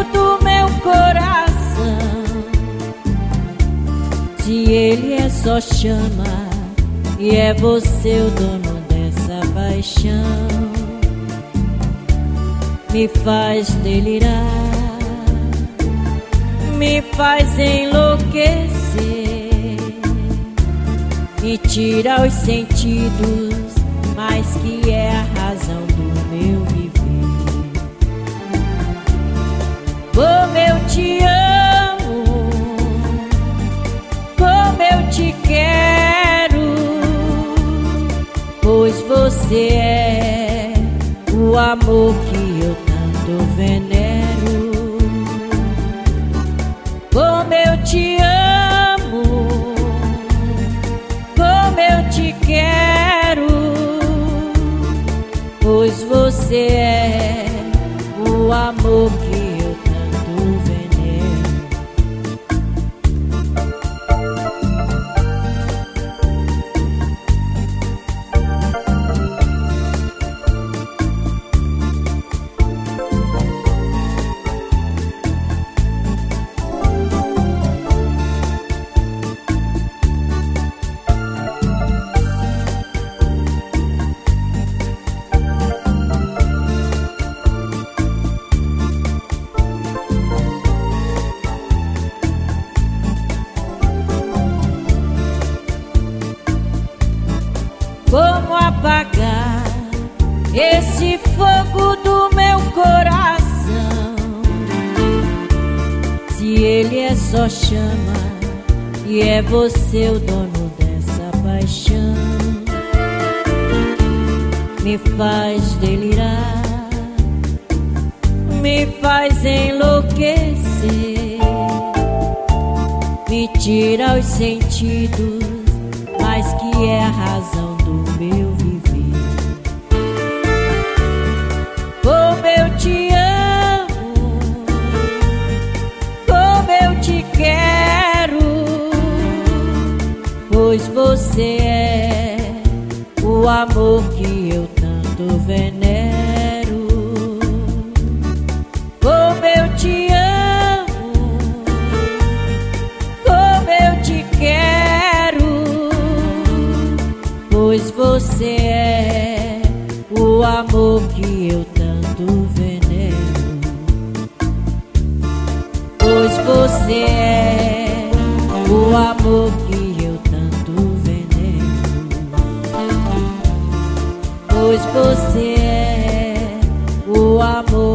fogo do meu coração. Se ele é só chama e é você o dono dessa paixão, me faz delirar, me faz enlouquecer, me tira os sentidos, mas que é a razão do meu viver. Como eu te amo, como eu te quero, pois você é o amor que eu tanto venero. Como eu te amo, como eu te quero, pois você é o amor que eu tanto venero. Como apagar esse fogo do meu coração, se ele é só chama e é você o dono dessa paixão? Me faz delirar, me faz enlouquecer, me tira os sentidos, mas que é a razão do meu viver. Como eu te amo, como eu te quero, pois você é o amor que eu tanto venero. Como eu te amo, como eu te quero, pois você é o amor que eu tanto venero. Pois você é o amor que eu tanto venero. Pois você é o amor